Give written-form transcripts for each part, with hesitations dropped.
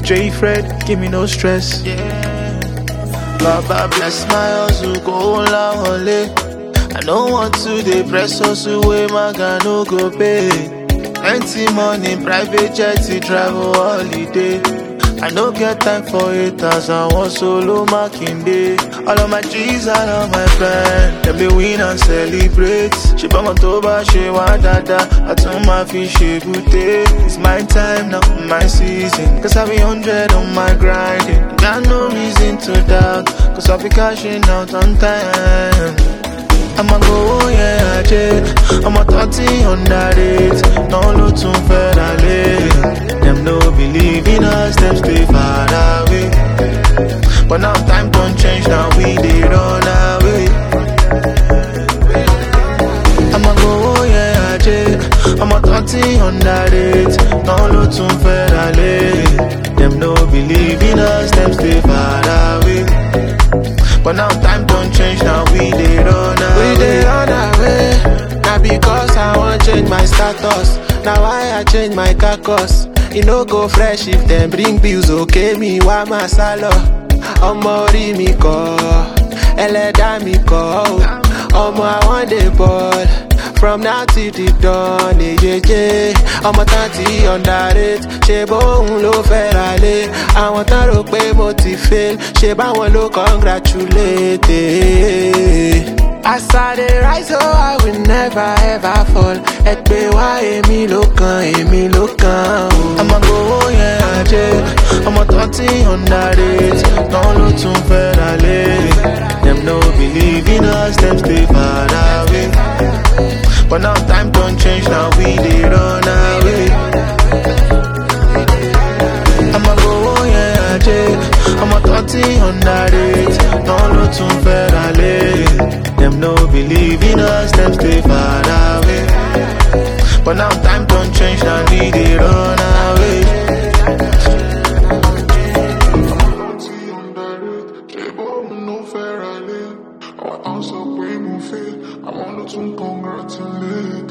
J Fred, give me no stress. Baba bless my hustle, go la hole. I don't want to depress hustle way my guy no go pay. Plenty money, private jet to travel holiday. I don't get time for haters, I want solo marking day. All of my G's, all of my friends, them they win and celebrate. She bang on toba, she want dada. I turn my fish, she good day. It's my time now, my season. Cause I be 100 on my grinding. Got no reason to doubt, cause I be cashing out on time. I'ma go, yeah, I I'm a 30 on that it. No look too federally. Them no believe in us, them stay far away. But now time don't change, now we they run away. I'ma go, yeah, I'm a 30 on that it. No look too federally. Them no believe in us, them stay far away. But now time don't change, now we they run away. We they run away. Now because I want change my status. Now I change my carcass. It no go fresh if them bring bills, okay me wa masalo. Omo ri mi ko, eleda mi ko. Omo I want the ball. From now till the dawn, yeah. I'm a 30 under it. She bon lo ferale. I want to rock pay motivate. She ba won lo congratulate. As I dey rise, oh I will never ever fall. Ekpe wa emi lo kan. I'ma go, yeah, I'm a 30 under it. Don't look too federally. Them no believe in us, them stay far away. But now time don't change, now we they run away. I'ma go, yeah, I'm a 30 under it. Don't look too federally. Them no believe in us, them stay far away. But now time don't change, now we they run away. I want to congratulate.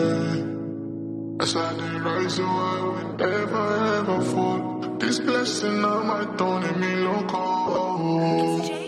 As I did rise, so I will never ever fall. This blessing I might don't let me look.